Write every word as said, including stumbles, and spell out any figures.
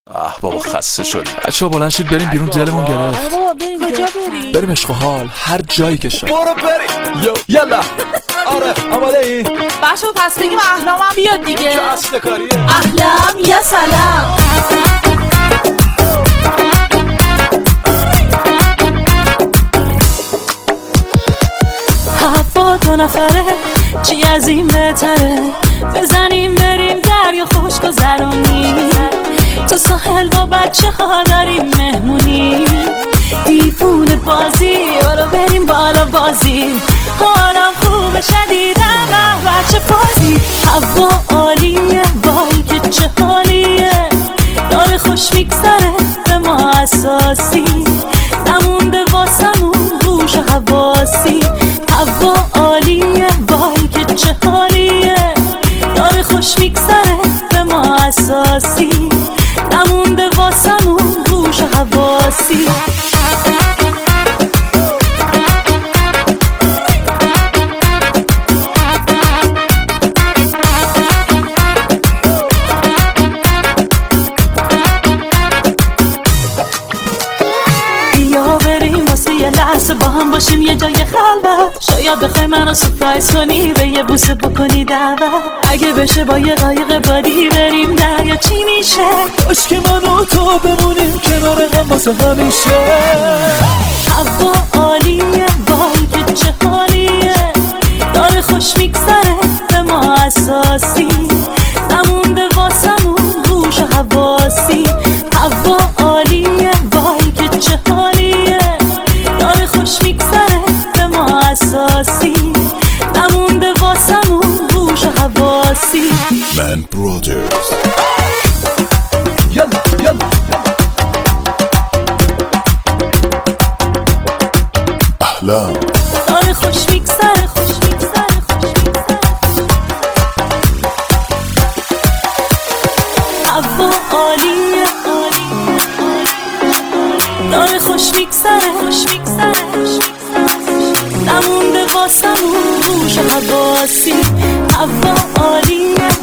آه بابا خسته شدیم. بچه‌ها بلند شید بریم بیرون، دلمون گرفت. بابا بریم کجا بریم؟ بریم عشق و حال، هر جایی که شد. برو بریم. یو یلا. آره آماده ای؟ بچه‌ها پس بگیم احلامم بیاد دیگه. چه اصل کاریه؟ احلام یا سلام. هوا دو نفره چی از این بهتره، بزنیم بریم دریا خوش گذرونیم، تو ساحل با بچه ها داریم مهمونی، دیوونه بازی برو بریم بالا بازی، حالم خوبه شدیدم و بچه بازی، هوا عالیه وای که چه حالیه، داره خوش میگذره به ما اساسی، نمونده واسمون هوش حواسی، هوا عالیه وای که چه حالیه، داره خوش میگذره به ما اساسی، نمونده واسمون هوش حواسی. لحظه با هم باشیم یه جای خلوت، شاید بخوای منو سپرایز کنی به یه بوسه بکنی دعوت، اگه بشه با یه قایق بادی بریم دریا چی میشه، باش که من و تو بمونیم کنار هم واسه همیشه، هوا عالیه وای که چه حالیه، داره خوش میگذره به ما اساسی، نمونده واسمون هوش حواسی، هوا عالیه وای که چه حالیه، داره خوش میگذره به ما اساسی، نمونده واسمون هوش حواسی. من برادرز یلا یلا. احلام داره خوش میگذره خوش میگذره خوش میگذره، هوا عالیه عالیه، داره خوش میگذره خوش میگذره، نمونده واسمون هوش حواسی، هوا عالیه